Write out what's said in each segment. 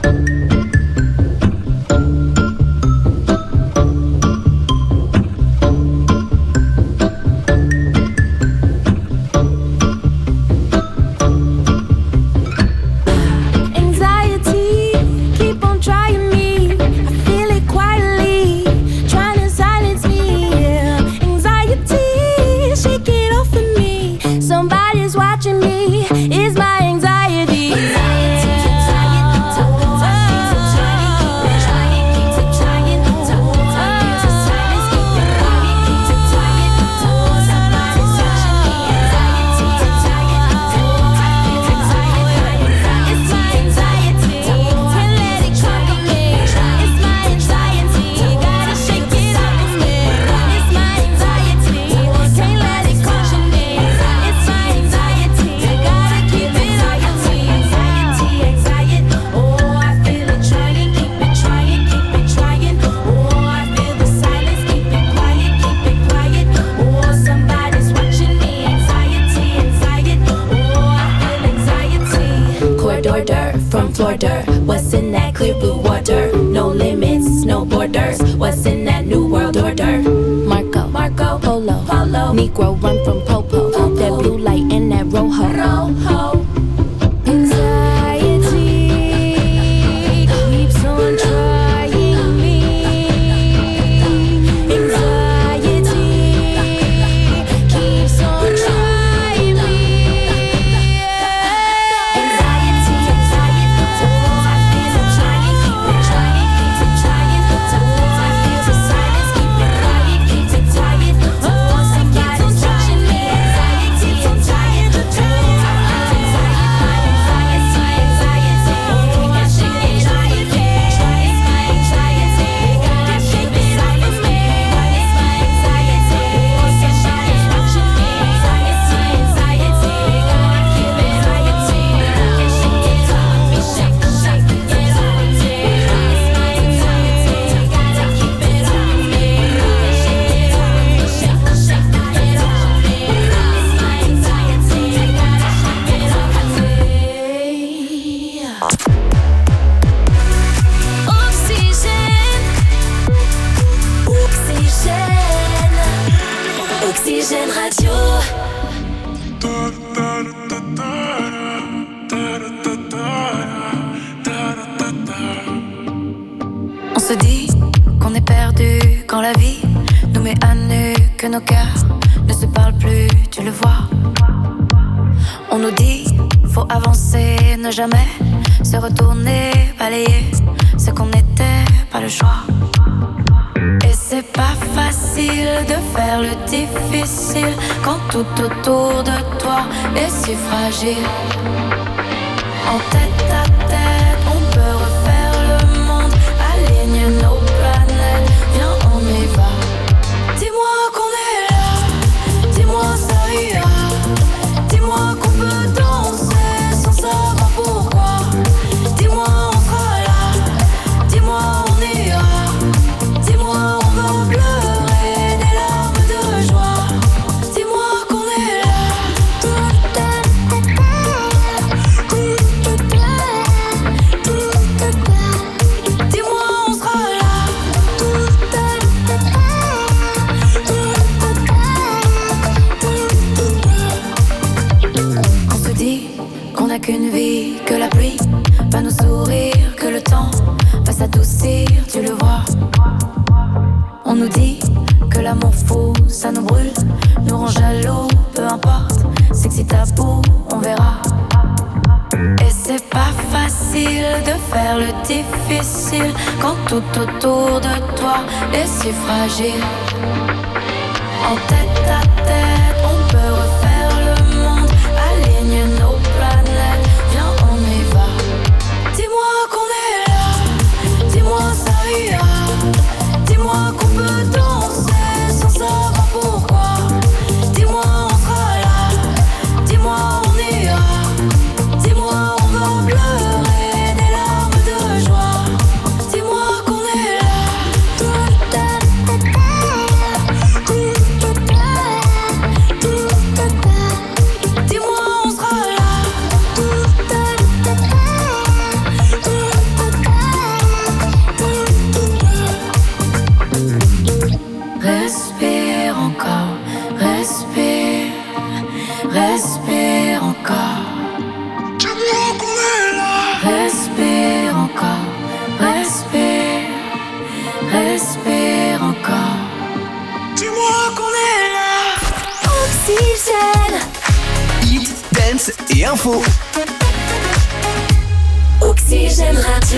Negro run from Popo. That blue light and that rojo. Anxiety keeps on trying me. Anxiety keeps on trying me. Anxiety, oh, I feel it trying, keep it trying, keep it trying. Oh, I feel the silence, keep it quiet, keep it tired. Oh, somebody's watching me. Anxiety, I'm tired of trying. Oxygène Radio. On se dit qu'on est perdu quand la vie nous met à nu, que nos cœurs ne se parlent plus, tu le vois. On nous dit faut avancer, ne jamais se retourner, balayer ce qu'on n'était pas le choix. Et c'est pas facile de faire le difficile quand tout autour de toi est si fragile. En tête à tête, on peut refaire le monde, aligner nos planètes, viens on y va. Dis-moi qu'on est là, dis-moi ça ira. Dis-moi qu'on peut danser sans savoir pourquoi. Dis-moi on sera là, dis-moi on ira. Dis-moi on va pleurer des larmes de joie. Dis-moi qu'on est là. Dis-moi on sera là. On se dit qu'on n'a qu'une vie, que la pluie va nous sourire, que le temps va s'adoucir, tu le vois. On nous dit que l'amour fou, ça nous brûle, nous rend jaloux, peu importe, c'est que si t'as beau, on verra. Et c'est pas facile de faire le difficile quand tout autour de toi est si fragile. En tête à tête, on peut refaire le monde, aligner nos planètes, viens on y va. Dis-moi qu'on est là, dis-moi ça ira. Dis-moi qu'on peut danser sans savoir pourquoi. Dis-moi on sera là, dis-moi on ira. Dis-moi on va pleurer des larmes de joie. Dis-moi qu'on est là. hits et infos. Oxygène Radio.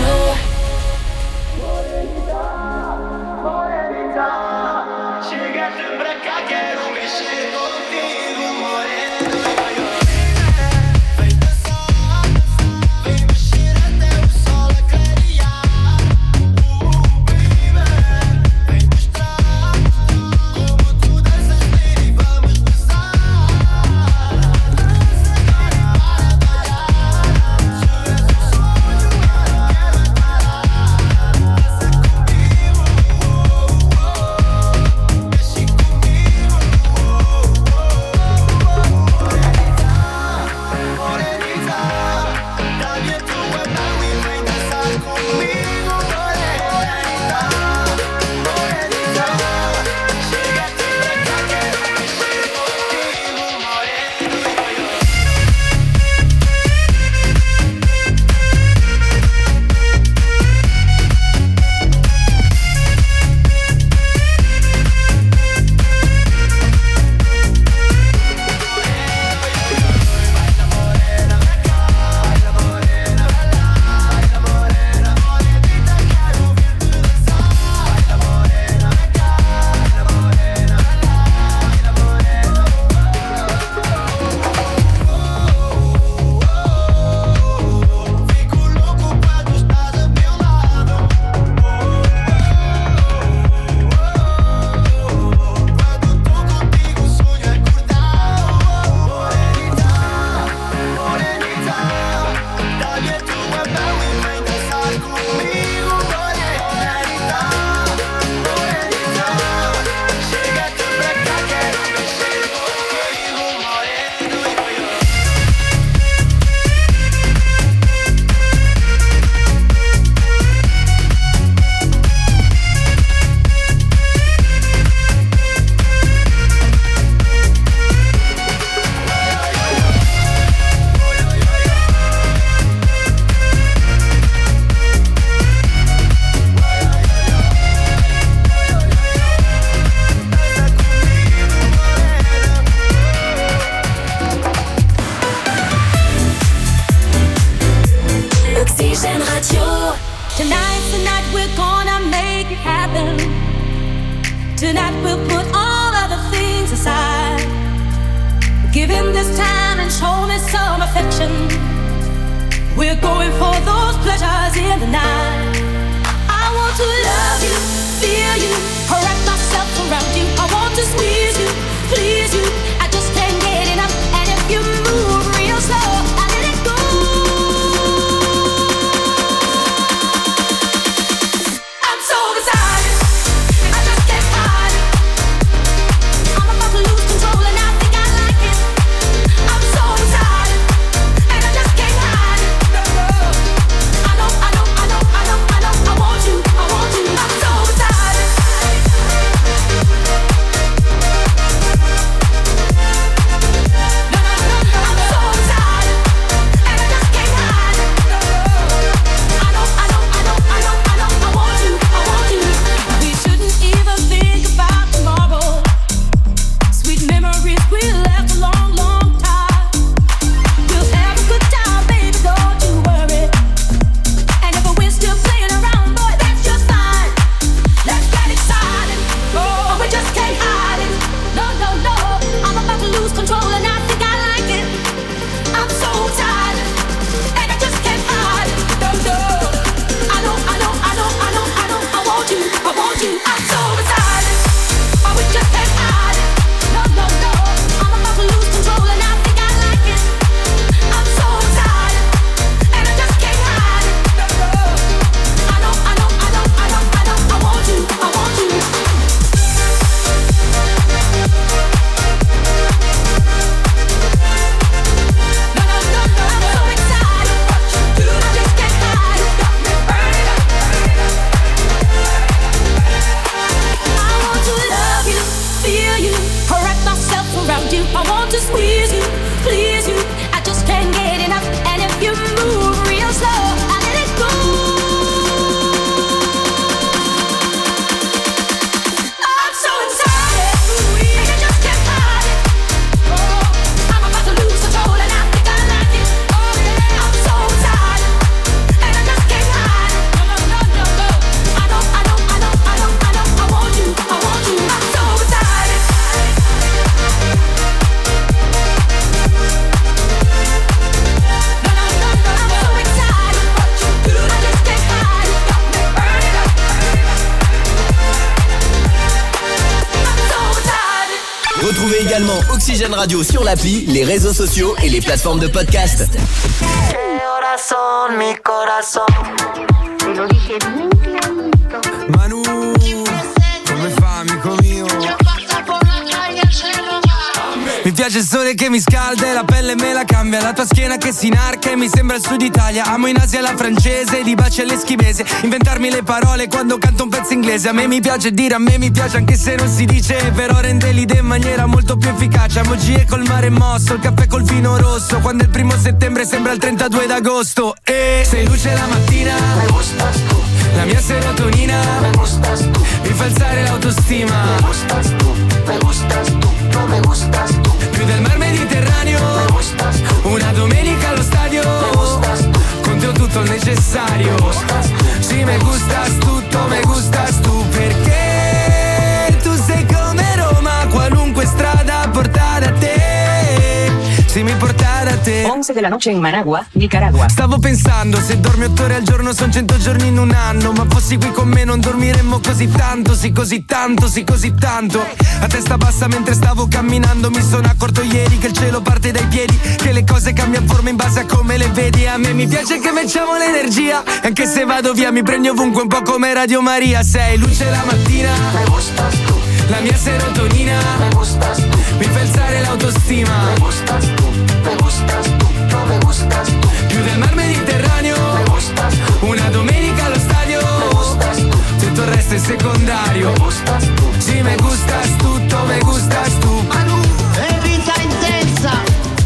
également Oxygène Radio sur l'appli, les réseaux sociaux et les plateformes de podcast. Manu, come fa, amico mio? Mi piace il sole che mi scalda e la pelle me la cambia. La tua schiena che si inarca e mi sembra il sud Italia. Amo in Asia la francese, di baci all'eschimese. Inventarmi le parole quando canto un pezzo inglese. A me mi piace dire, a me mi piace anche se non si dice. Però rende l'idea in maniera molto più efficace. Amo G col mare mosso, il caffè col vino rosso. Quando è il 1 settembre sembra il 32 d'agosto. E sei luce la mattina, me gustas tu. La mia serotonina, me gustas tu. Mi fa alzare l'autostima, me gustas tu, me gustas tu, no me gustas tu. Più del mar Mediterraneo, me gustas tu. Una domenica allo stadio, me gustas tu. Con te ho tutto il necessario, me gustas tu. Sì, me gustas tutto, me gustas tu. Perché tu sei come Roma, qualunque strada porta da te. Sì, mi porta da te. 11 della noche in Managua, Nicaragua. Stavo pensando, se dormi 8 ore al giorno son 100 giorni in un anno. Ma fossi qui con me non dormiremmo così tanto. Sì, così tanto, sì, così tanto. A testa bassa mentre stavo camminando. Mi sono accorto ieri che il cielo parte dai piedi, che le cose cambiano forma in base a come le vedi. A me mi piace che facciamo l'energia. Anche se vado via mi prendi ovunque, un po' come Radio Maria. Sei luce la mattina, me gustas tu. La mia serotonina, me gustas tu. Mi fa alzare l'autostima, me gustas tu, me gustas tu, no me gustas tu. Più del mar Mediterraneo, me gustas tu. Una domenica allo stadio, me gustas tu. Tutto il resto è secondario, me gustas tu. Sì, me gustas tutto, me gustas tu. Manu, è vita intensa.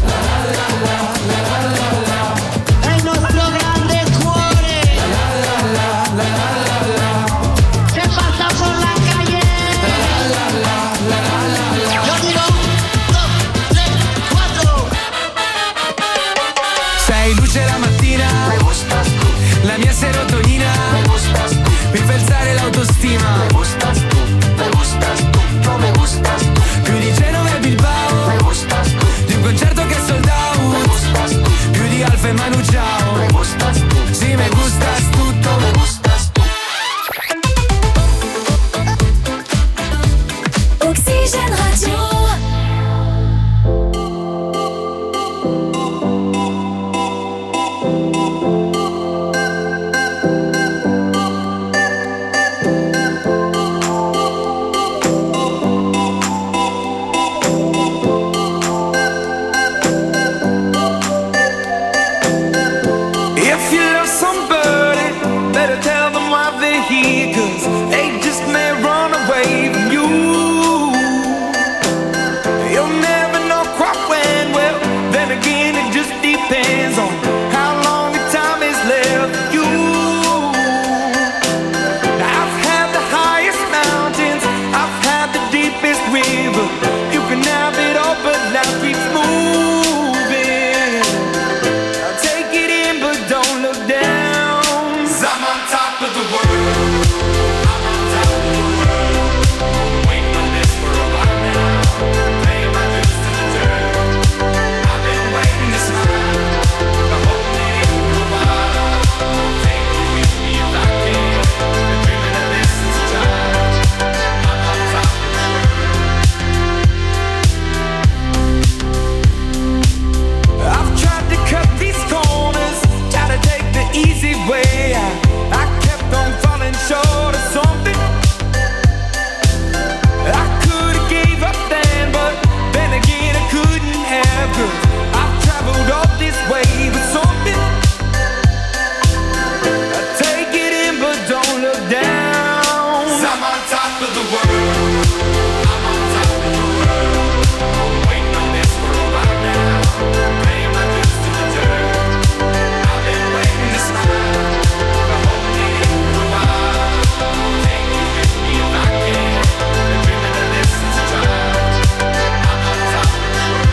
È il nostro grande cuore. Che passa con la calle. Io dico 1, 2, 3, 4. sei luce la mattina, me gustas tu. La mia serotonina, me gustas tu. Mi fa alzare l'autostima, me gustas tu, me gustas tu, no me gustas tu. Più di Genova e Bilbao, me gustas tu. Di un concerto che è sold out, me gustas tu. Più di Alfa e Manu Chao, me gustas tu. Sì, me gustas tutto, me gustas tu. Oxygène Radio. If you love somebody, better tell them why they're here, 'cause they just may run away from you. You'll never know quite when, well, then again it just depends on how long the time is left for you. I've had the highest mountains, I've had the deepest river. You can have it all, but life keeps moving. Take it in, but don't look down. 'Cause I'm on top of the world. I'm on top of the world. Waiting on this for a while now. Paying my dues to the dirt. I've been waiting this long. I'm holding it in for a while. Take it with me if I can. Been dreaming of this since a child. I'm on top of the world. I've tried to cut these corners, try to take the easy way out. I kept on falling short of something. I could've gave up then, but then again I couldn't have, 'cause I've traveled all this way with something. I take it in, but don't look down. 'Cause I'm on top of the world. I'm on top of the world. Waiting on this for a while now. Paying my dues to the dirt. I've been waiting this long. I'm holding it for a while. Take it with me if I can. Been dreaming of this since a child. I'm on top of the world.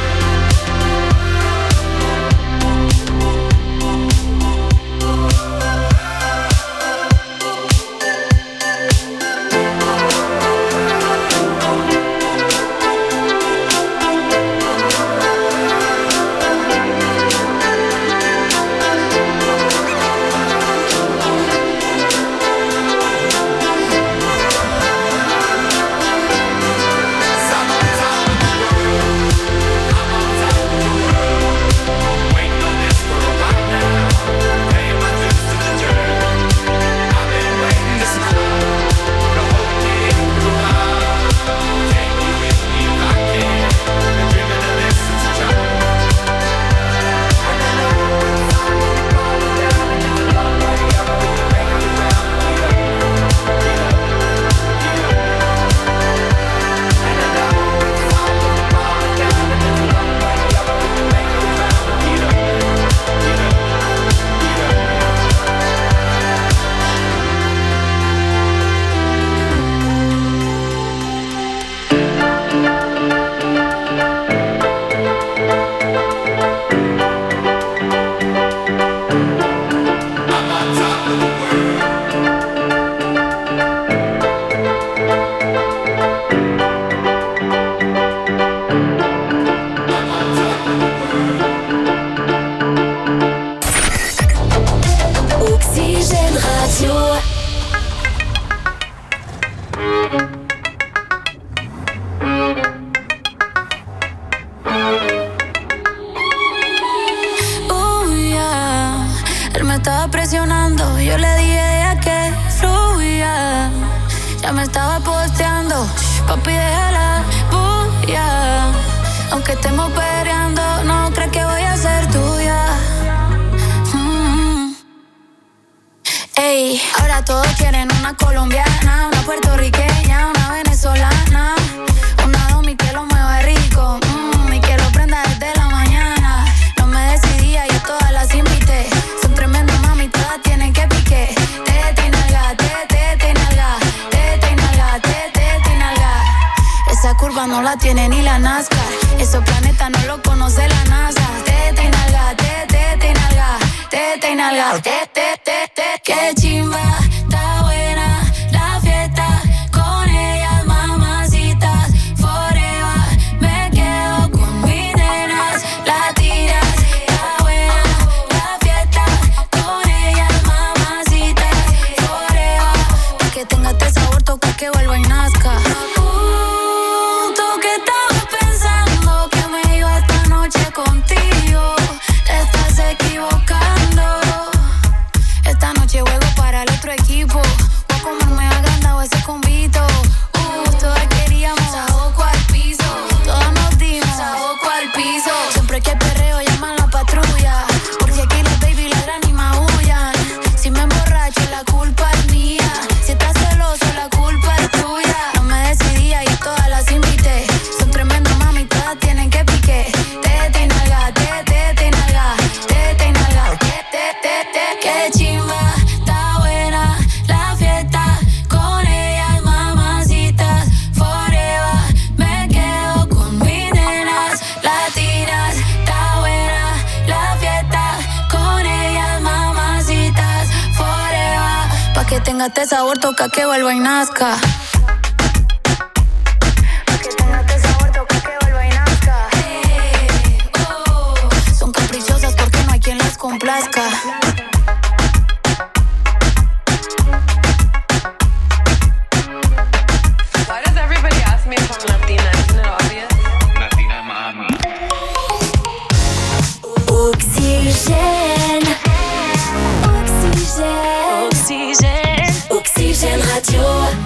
Yo le dije a que fluya. Ya me estaba posteando, papi, déjala bulla. Aunque estemos peleando, no crees que voy a ser tuya. Ey, ahora todos quieren una colombiana, una puertorriqueña, una venezolana, una domi que lo mueva rico, y que lo prenda desde la mañana. No me decidía, yo todas las invité. Son tremendas mami, todas tienen que pique. Tete y nalga, tete y nalga, tete y nalga, tete y nalga. Esa curva no la tiene ni la NASCAR. Esos planetas no lo conoce la NASA. Tete y nalga, tete y nalga, tete y nalga, tete. Qué chimba, está buena la fiesta. Con ellas, mamacitas, forever. Me quedo con mis nenas, la tiras. Está buena la fiesta. Con ellas, mamacitas, forever. Pa' que tenga este sabor, toca que vuelva y nazca. ¿Tú qué estabas pensando? Que me iba esta noche contigo. Te estás equivocando. Esta noche juego para el otro equipo. Voy a comerme agrandado ese convito. Todas queríamos saboco al piso. Todas nos dimos saboco al piso. Siempre que perreo llaman la patrulla. Porque aquí las baby ladran y maullan. Si me emborracho la culpa es mía. Si estás celoso la culpa es tuya. No me decidía y todas las invité. Son tremendas mami, todas tienen que pique. Tete y nalga, tete y nalga, tete y nalga, tete. Qué chimba, está buena la fiesta. Con ellas, mamacitas, forever. Me quedo con mis nenas, latinas. Está buena la fiesta. Con ellas, mamacitas, forever. Pa' que tenga este sabor, toca que vuelva y nazca. Pa' que tenga este sabor, toca que vuelva y nazca. Son caprichosas porque no hay quien las complazca. Why does everybody ask me if I'm Latina? Isn't it obvious? Latina mami. Oxygène. Oxygène. Oxygène. Oxygène Radio.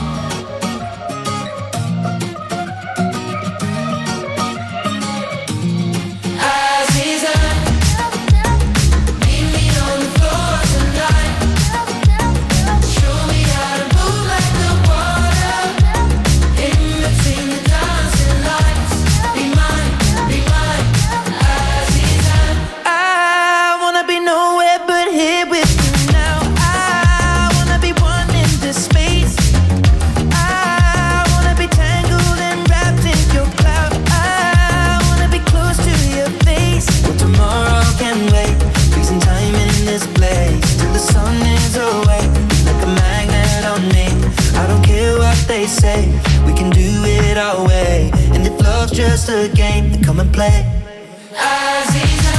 They say we can do it our way, and if love's just a game, then come and play. Aziza,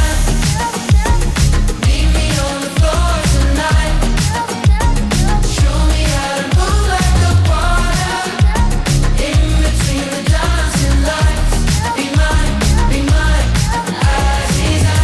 meet me on the floor tonight. Show me how to move like the water in between the dancing lights. Be mine, Aziza.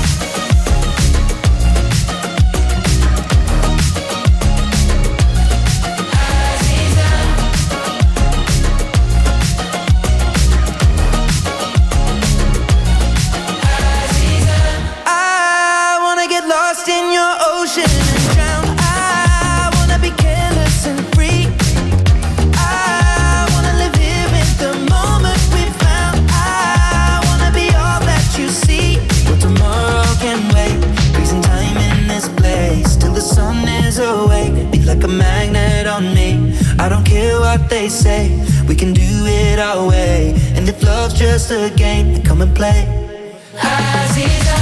I don't care what they say, we can do it our way, and if love's just a game, then come and play. Aziza,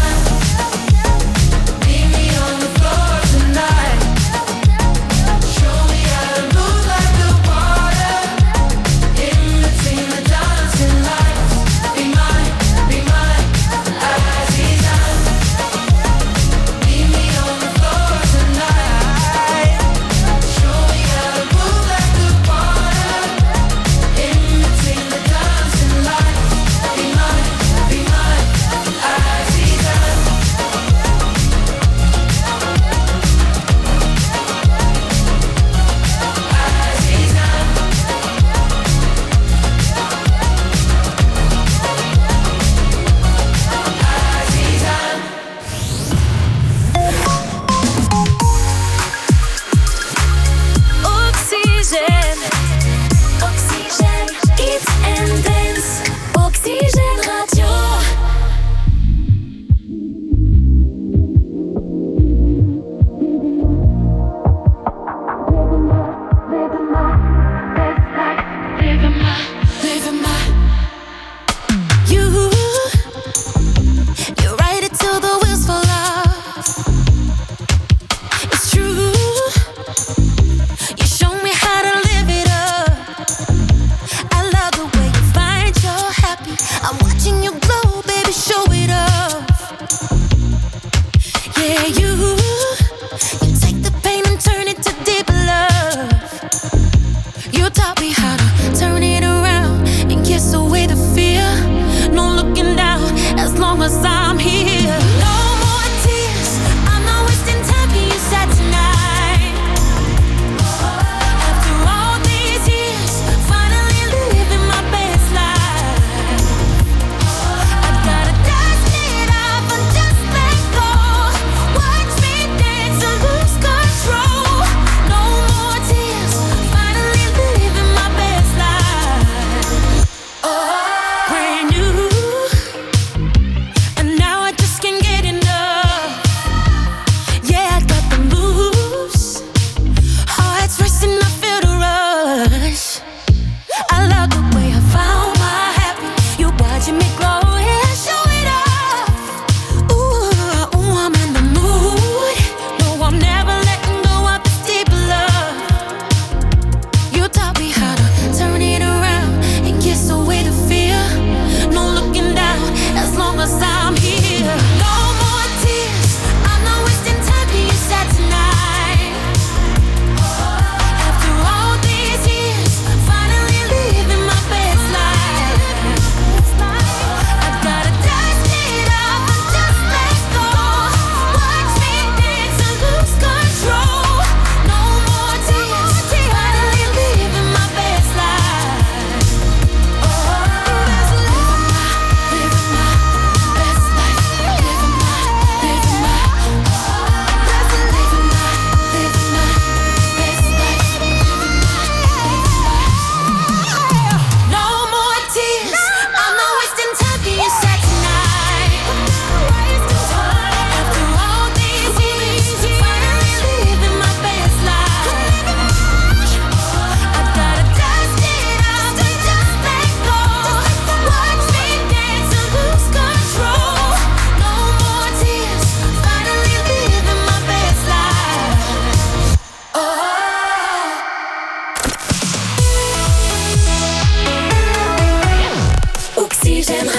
meet me on the floor tonight. Show me how to move like the water in between the dancing lights. Be mine, Aziza. Meet me on the floor tonight. Show me how to move like the water in between the dancing lights. Be mine, Aziza.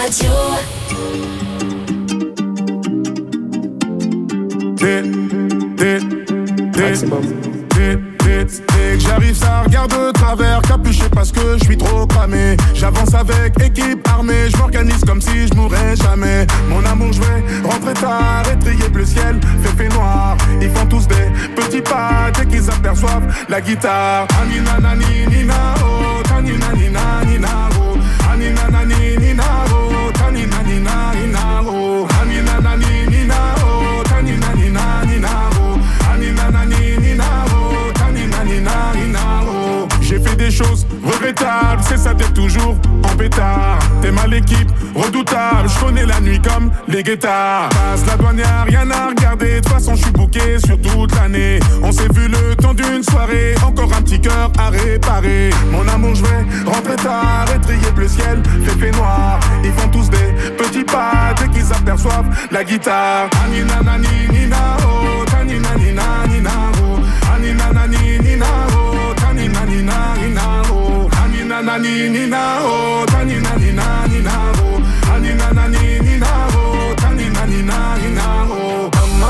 Radio. Dès que j'arrive, ça regarde de travers, capuché parce que je suis trop cramé. J'avance avec équipe armée, je m'organise comme si je mourrais jamais. Mon amour, je vais rentrer tard, étrier bleu ciel, fait noir. Ils font tous des petits pas dès qu'ils aperçoivent la guitare. Anina nani nina oh, tanina nina nina oh, anina nani nina oh, tanina nina nina oh, anina nani nina oh, tanina nina nina oh, anina nani nina oh, tanina nina nina oh. J'ai fait des choses regrettables, c'est ça d'être toujours en pétard. T'es mal l'équipe, redoutable, je connais la nuit comme les guettards. Passe la douane, y'a rien à regarder, de toute façon je suis booké sur toute l'année. On s'est vu le temps d'une soirée, encore un petit cœur à réparer. Mon amour, je vais rentrer tard, étrier bleu ciel, fait noir. Ils font tous des petits pas dès qu'ils aperçoivent la guitare. Anina nani nina oh, tanina nina nina oh, anina nani nina oh, tanina nina nina oh, anina nani nina oh, tanina nina nina oh, anina nani nina oh, tanina nina nina oh.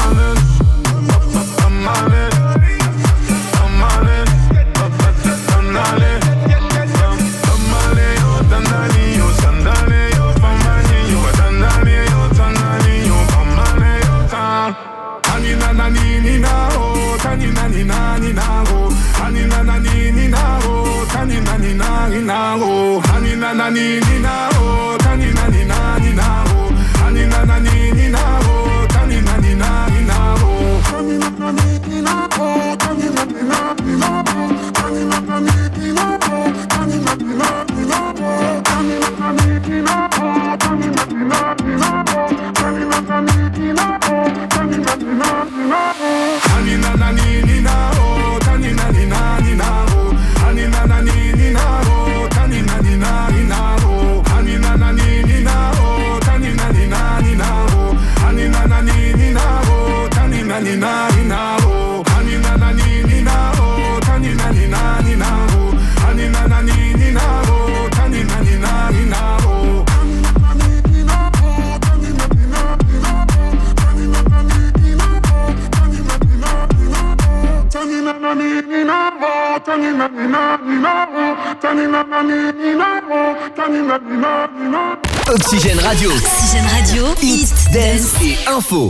Oxygène Radio. Oxygène Radio. Hit, dance et info.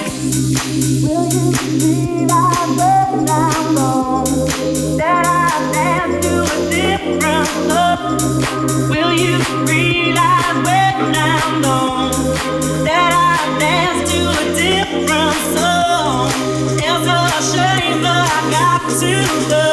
Will you be my love now? That I different song. It's a shame that I got to love.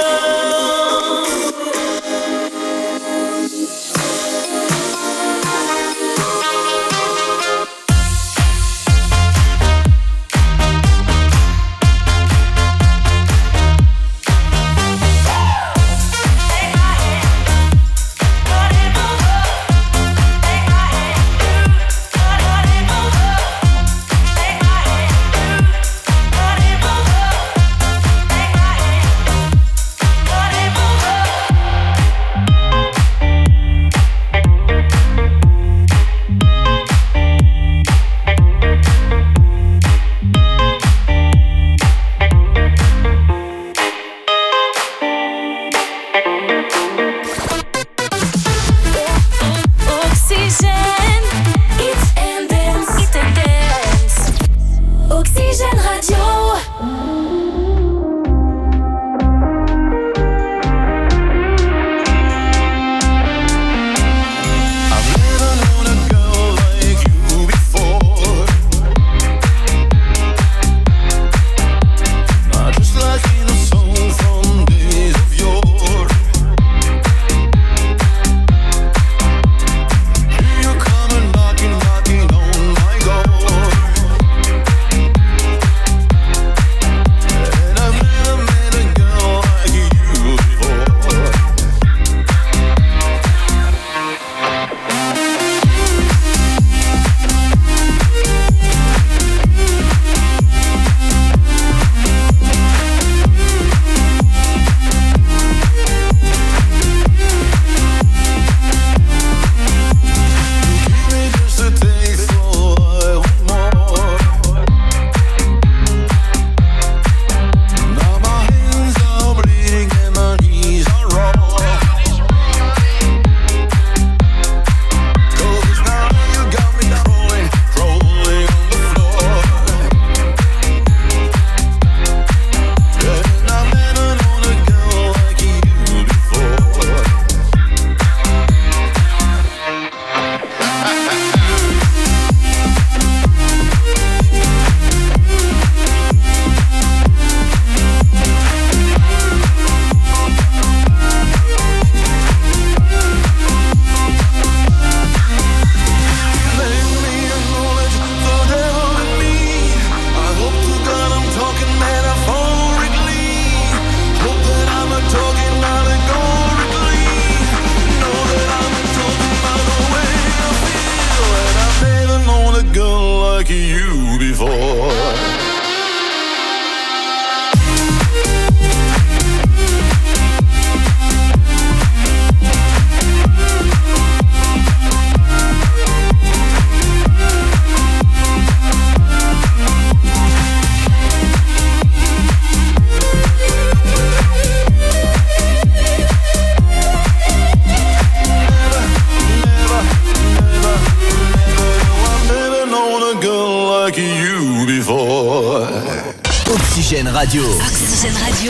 Oxygène Radio. Oxygène Radio.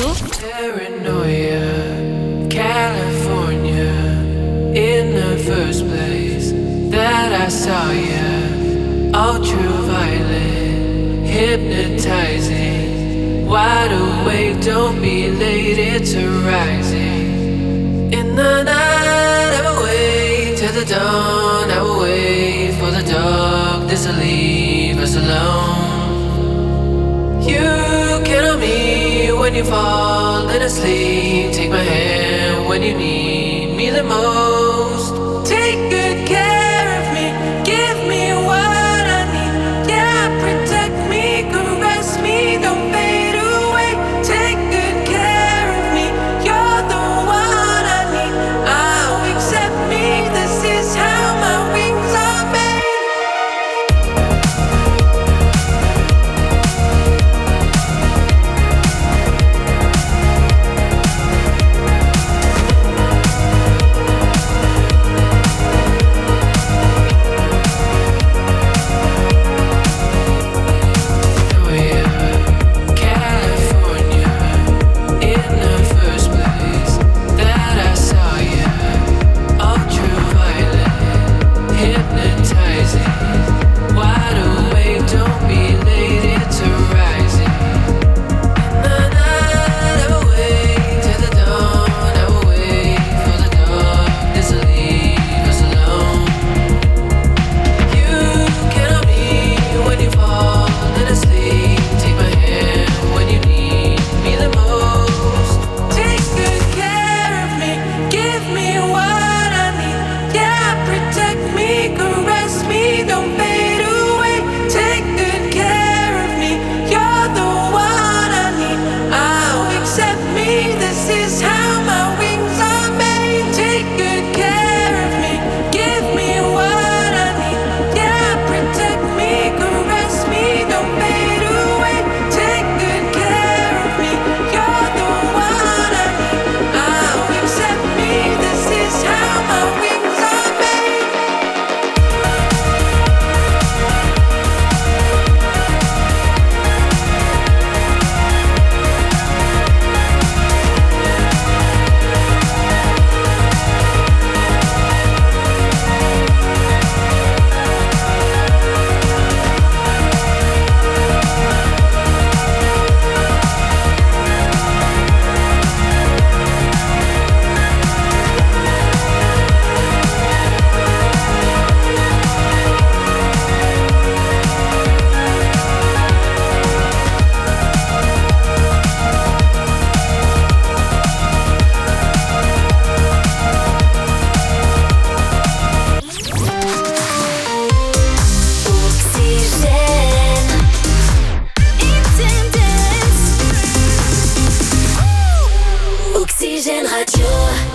Paranoia, California. In the first place that I saw you, ultraviolet, hypnotizing. Wide awake, don't be late, it's arising. In the night, I will wait till the dawn. I will wait for the darkness to leave us alone. You count on me when you fall asleep. Take my hand when you need me the most. Take good care of me, give me what I need. Yeah, protect me, caress me, don't fade away. Take good care of me, you're the one I need. Oh, accept me, this is how my wings are made. Radio.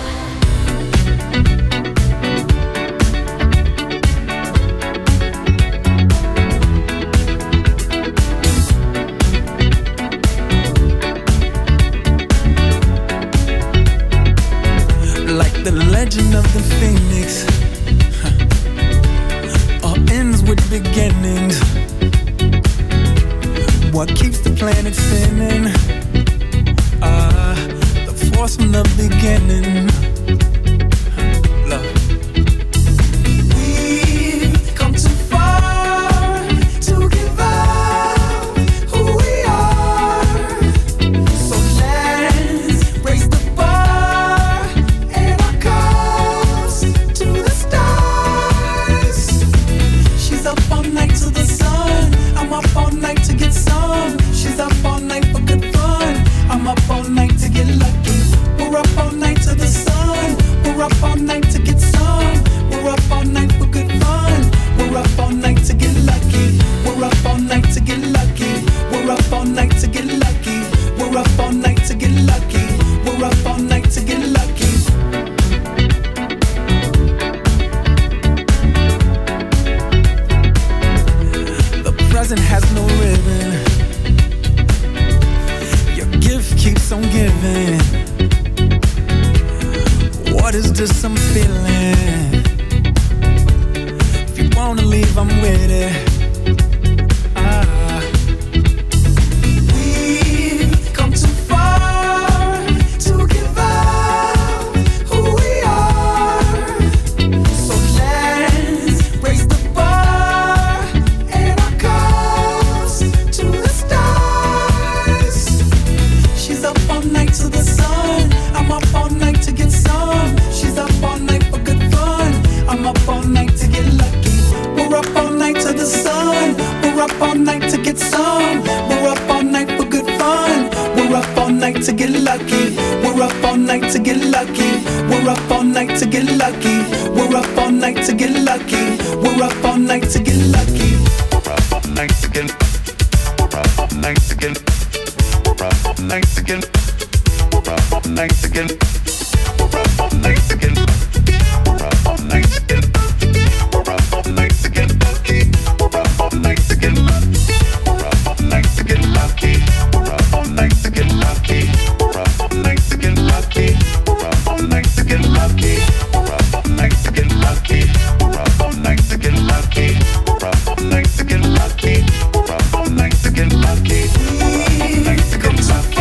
Like the legend of the phoenix, all ends with beginnings. What keeps the planet spinning? The force from the beginning. Love. We've come too far to give up who we are. So let's raise the bar and our cups to the stars. She's up all night to the sun. I'm up all night to get some. She's up all night for good fun. I'm up all night to get lucky. We're up all night to the sun. We're up all night to get some. We're up all night for good fun. We're up all night to get lucky. We're up all night to get lucky. We're up all night to get lucky. We're up all night to get lucky. We're up all night to get lucky. The present has no ribbon. Your gift keeps on giving. What is this I'm feeling? If you wanna leave, I'm with it. We've come too far to give up who we are. So let's raise the bar and our cups to the stars. She's up all night to the sun. I'm up all night to get some. She's up all night for good fun. I'm up all night to get lucky. We're up all night to the sun. We're up all night to get some. We're up all night for good fun. We're up all night to get lucky. We're up all night to get lucky. We're up all night to get lucky. We're up all night to get lucky. We're up all night to get lucky. We're up all night to get. We're up all night to get. We're up all night to get. We're up all night to get. We're up all night to get. We're up all night to get. We're up all night to get lucky. We're up all night to get lucky. We're up all night to get lucky. We're up all night to get lucky. We're up all night to get lucky. We're up all night to get lucky. We're up all night to get lucky. We're up all night to get lucky. We're up all night to get lucky. We're up all night to get lucky. We're up all night to get lucky.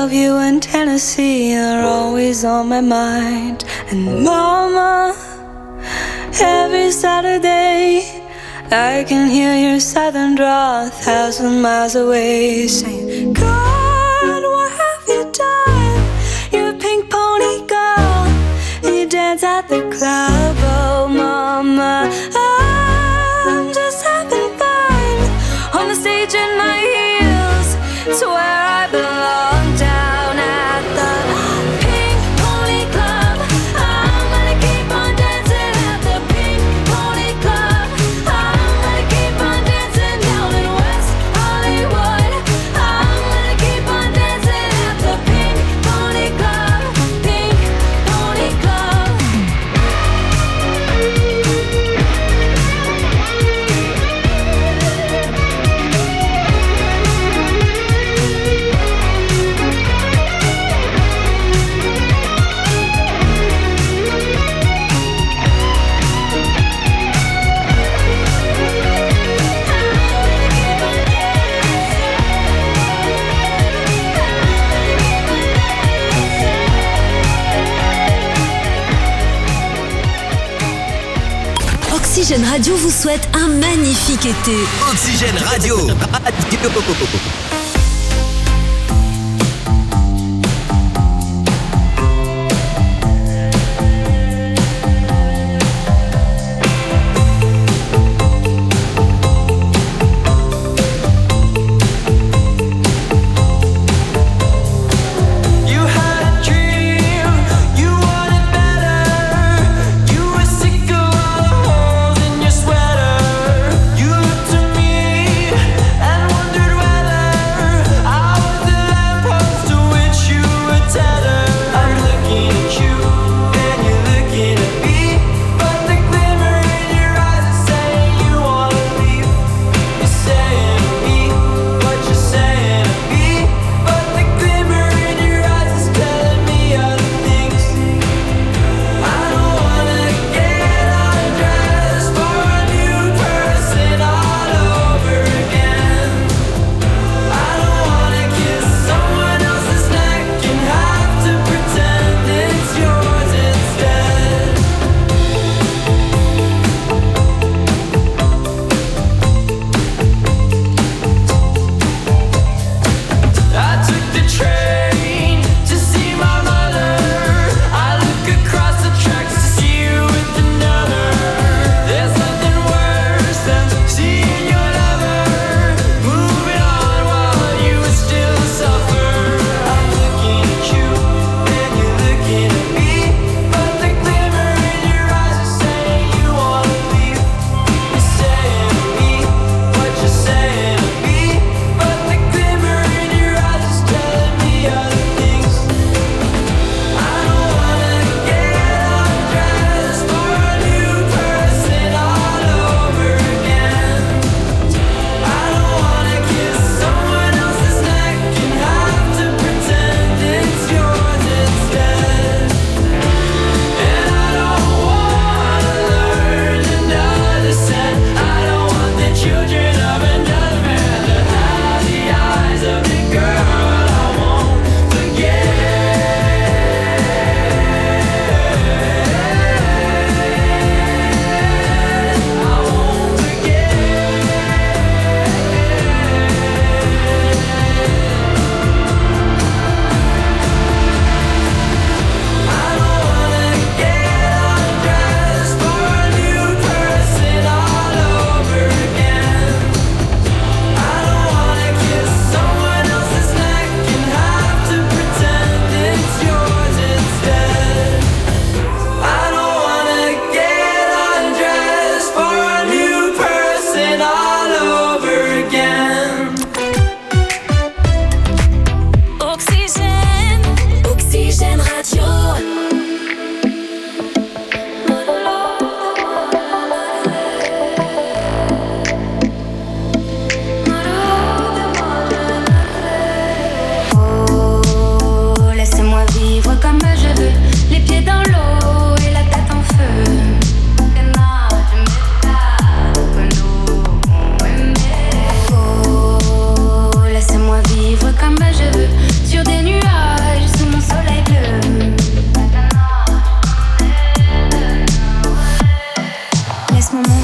of you in Tennessee are always on my mind. And mama, every Saturday I can hear your southern drawl 1,000 miles away, saying, God, what have you done? You're a pink pony girl, and you dance at the club. Oh mama, I'm just having fun on the stage in my heels. It's where I belong, down at the Pink Pony Club. I'm gonna keep on dancing at the Pink Pony Club. I'm gonna keep on dancing down in West Hollywood. I'm gonna keep on dancing at the Pink Pony Club. Pink Pony Club. Oxygène Radio vous souhaite un magnifique été. Oxygène Radio. You had a dream, you wanted better. You were sick of all the holes in your sweater. You looked to me and wondered whether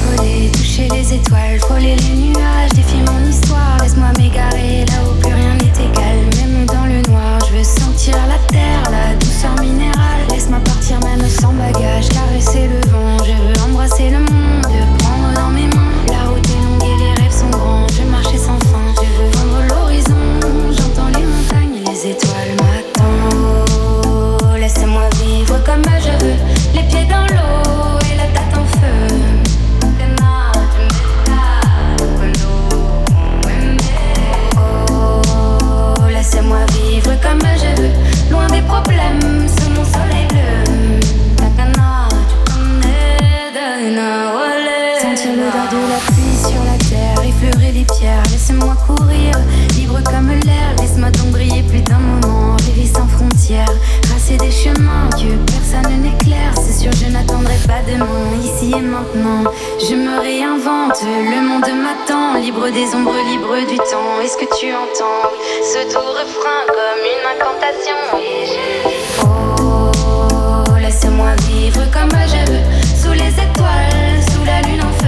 voler, toucher les étoiles, frôler les nuages, défier mon histoire. Laisse-moi m'égarer là où plus rien n'est égal. Même dans le noir, je veux sentir la terre, la douceur minérale. Laisse-moi partir même sans bagage, caresser le vent. Je veux embrasser le monde, prendre dans mes mains. La route est longue et les rêves sont grands. Je veux marcher sans fin, je veux vendre l'horizon. J'entends les montagnes et les étoiles m'attendent. Oh, laisse-moi vivre comme je veux, les pieds dans l'eau et la tête en feu. Oh, laissez-moi vivre comme je veux, loin des problèmes, sous mon soleil bleu. Sentir l'odeur de la pluie sur la terre, effleurer les pierres, laissez-moi courir, libre comme l'air. Laisse-moi donc briller plus d'un moment, rêver sans frontières, tracer des chemins que personne n'éclaire. C'est sûr je n'attendrai pas demain, ici et maintenant. Je me réinvente, le monde m'attend, libre des ombres, libre du temps. Est-ce que tu entends ce doux refrain comme une incantation? Et je dis oh, laissez-moi vivre comme je veux, sous les étoiles, sous la lune en feu.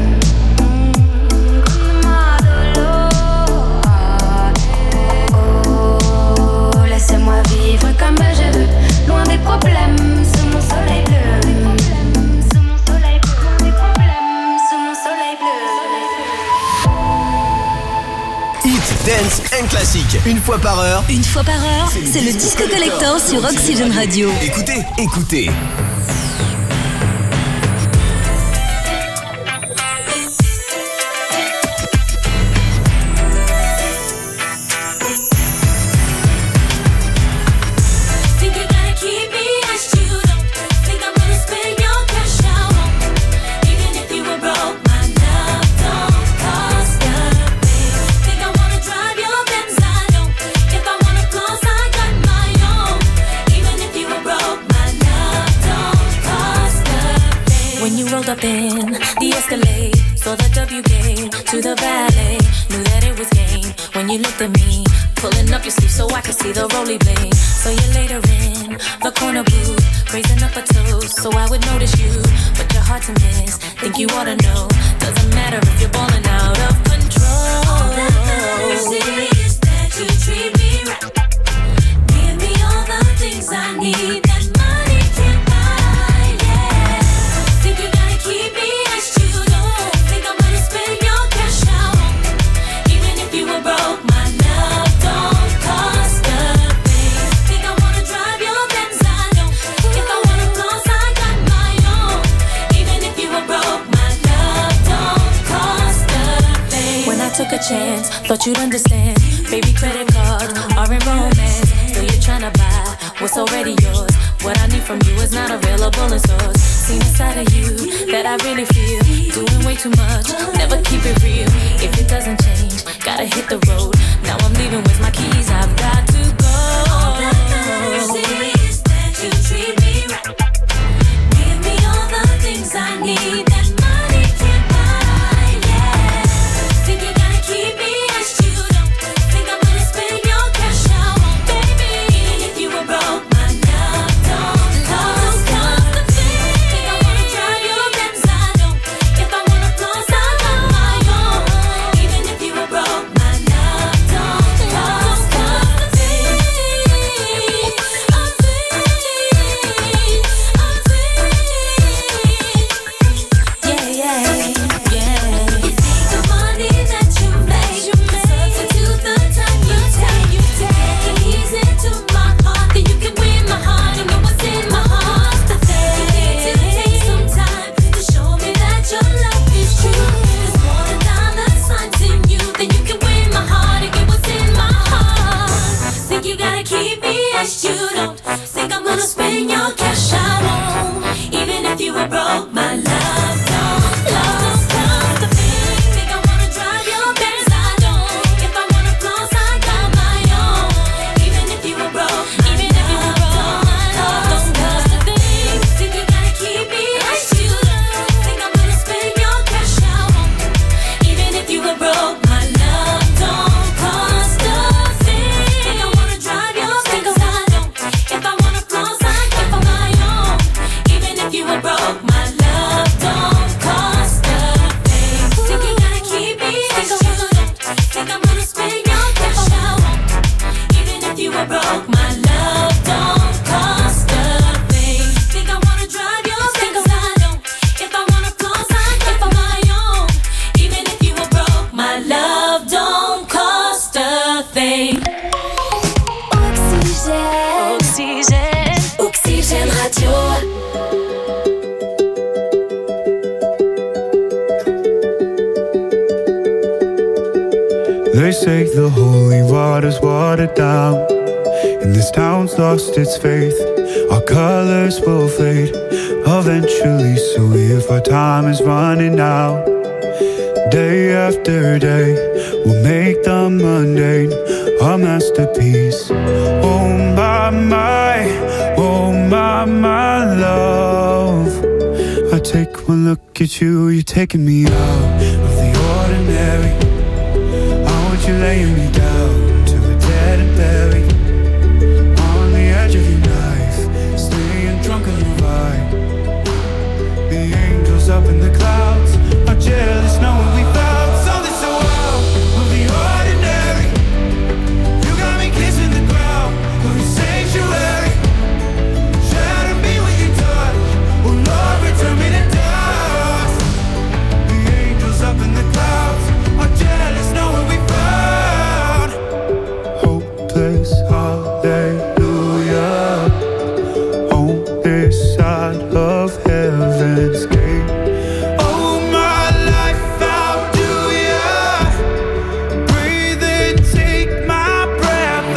Oh, laissez-moi vivre comme je veux, loin des problèmes, sous mon soleil bleu. Sous mon soleil bleu, des problèmes, sous mon soleil bleu. Hit, dance and classique. Une fois par heure. Une fois par heure, c'est le Disco Collector sur Oxygène Radio. Écoutez, écoutez. Up in the Escalade, saw the W game to the ballet. Knew that it was game when you looked at me, pulling up your sleeve so I could see the roly blade. So you later in the corner booth, raising up a toast so I would notice you, but you're hard to miss. Think you ought to know, doesn't matter if you're balling out of control. All that matters is that you treat me right. Give me all the things I need that money can't buy. Yeah, think you gotta keep me as you don't think I'm gonna spend your cash out on me. Even if you were broke, my love don't cost a thing. Think I wanna drive your Benz, I don't. If I wanna floss, I got my own. Even if you were broke, my love don't cost a thing. When I took a chance, thought you'd understand. Baby, credit cards are in romance. Still you're tryna buy what's already yours. What I need from you is not available in stores. Seen a side of you that I really feel. Doing way too much, never keep it real. If it doesn't change, gotta hit the road. Now I'm leaving with my keys, I've got to go. All that matters is that you treat me right. Give me all the things I need that money can't buy. Yeah, think you gotta keep me as you don't think I'm gonna spend your cash out on baby. Even if you were broke, my love don't cost a thing. Think I wanna drive your Benz, I don't. If I wanna floss, I got my own. Even if you were broke, my love don't cost a thing. They say the holy water's watered down, and this town's lost its faith. Our colors will fade eventually, so if our time is running out, day after day, we'll make the mundane our masterpiece. Oh my, oh my love. I take one look at you, you're taking me out of the ordinary. I want you laying me down till we're dead and buried, on the edge of your knife, staying drunk on your vibe. The angels up in the clouds are jealous knowing we found something so out of the ordinary. You got me kissing the ground of your sanctuary. Shatter me with your touch, oh Lord, return me to dust. The angels up in the clouds are jealous knowing we found hopeless hallelujah on this side of heaven's gate. Oh my life, how do ya breathe and take my breath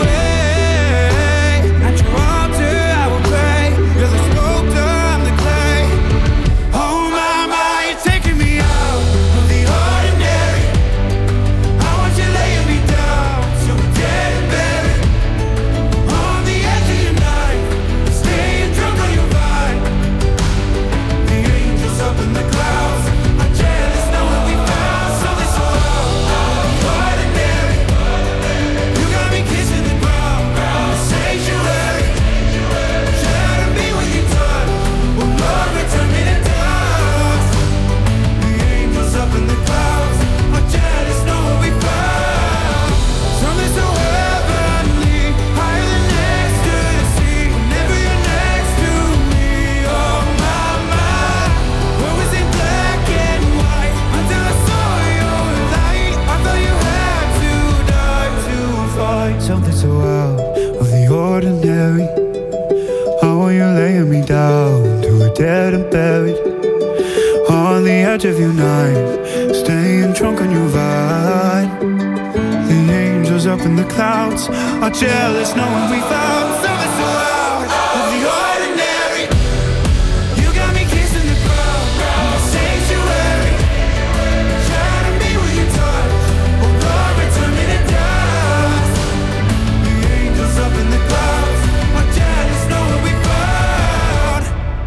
away? At your altar I will pray. You're the sculptor, I'm the clay. Oh my, you're taking me out of the ordinary. I want you laying me down so we're dead and buried, on the edge of your knife, staying drunk on your vine. The angels up in the clouds are jealous knowing we found something so out of the ordinary. You got me kissing the ground of the sanctuary. Shatter me with your touch, oh Lord, return me to dust. The angels up in the clouds are jealous knowing we found something so heavenly, higher than ecstasy. Whenever you're next to me, oh my, where was it black and white until I saw your light? I thought you had to die to find something so out of the ordinary. How are you laying me down till we're dead and buried, on the edge of your knife, staying drunk on your vine. The angels up in the clouds are jealous knowing we found something so out of the ordinary. You got me kissing the ground of the sanctuary. Shatter me with your touch, oh Lord, return me to dust. The angels up in the clouds are jealous knowing we found.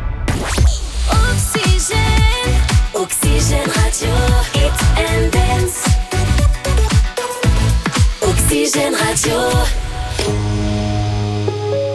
Oxygène, Oxygène Radio, Hit and Dance. Oxygène Radio.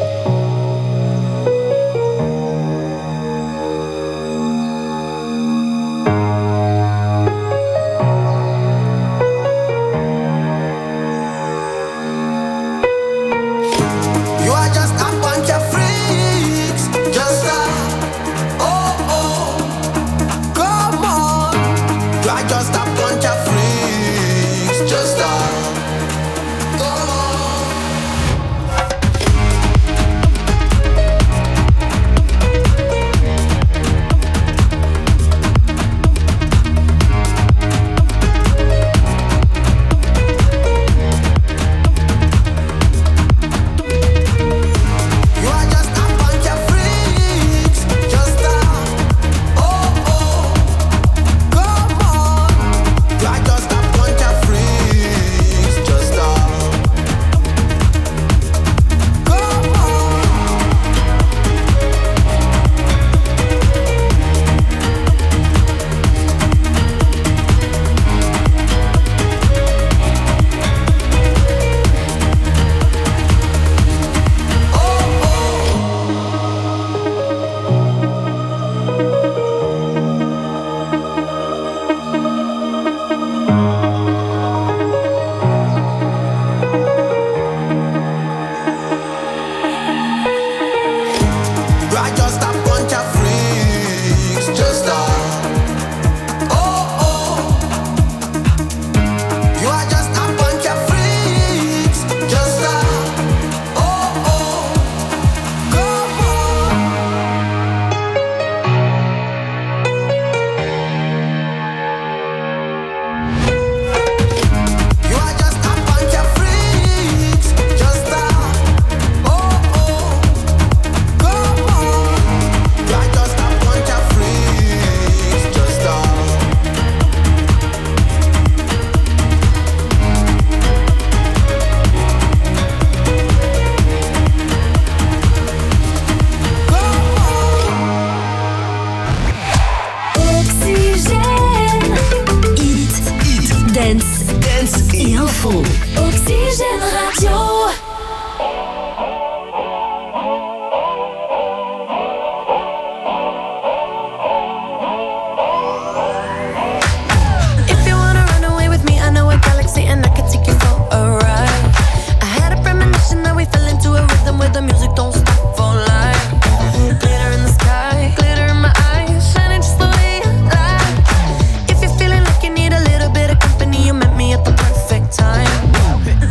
Info.